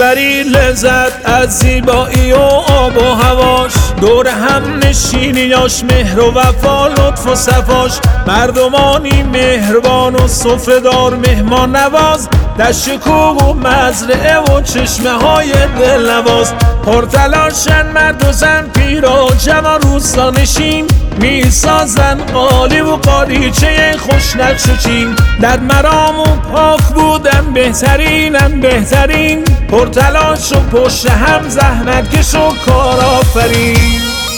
میبری لذت از زیبایی و آب و هواش، دور هم نشینیاش مهر و وفا لطف و صفاش. مردمانی مهربان و سفره دار مهمان نواز، دشت کوه و مزرعه و چشمه های دلنواز. پرتلاشن مرد و زن پیر و جوان روستا نشین، میسازن قالی و قالیچه خوش نقش و چین. در مرام و پاک بودن بهترینن بهترین، پرتلاش و پشت هم زحمت کش و کارآفرین.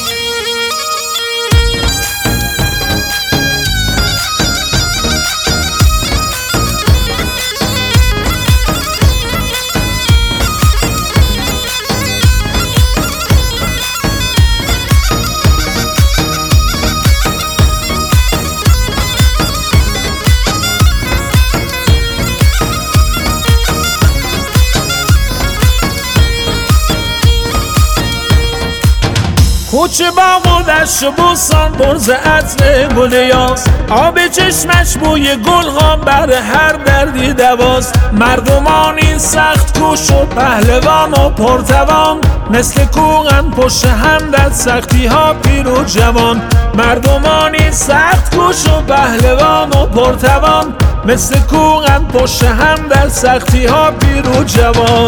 کوچه باغ و دشت و بوستان برز عطر گل یاس، آب چشمش بوی گلها بر هر دردی دواست. مردمان سخت کوش و پهلوان و پرتوان، مثل کوهن پشت هم در سختی ها پیر و جوان. مردمان سخت کوش و پهلوان و پرتوان، مثل کوهن پشت هم در سختی ها پیر و جوان.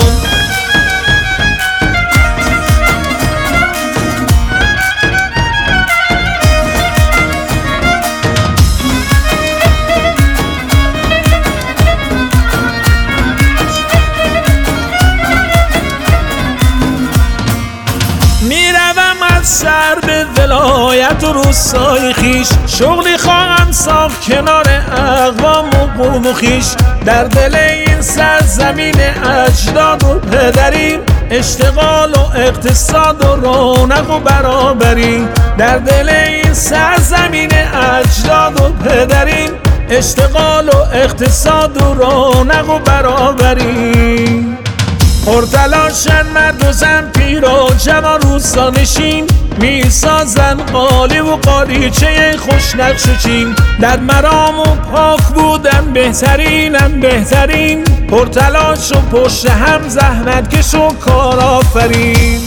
سر به ولایت و روستای خیش، شغلی خواهم ساخت کنار اقوام و قوم و خویش. در دل این سرزمین اجداد و پدریم، اشتغال و اقتصاد و رونق و برابری. در دل این سرزمین اجداد و پدریم، اشتغال و اقتصاد و رونق و برابری. پرتلاشن مرد و زن پیر و جوان روستا نشین، میسازن قالی و قالیچه خوش نقش و چین. در مرام و پاک بودن بهترینن بهترین، پرتلاش و پشت هم زحمت کش و کارآفرین.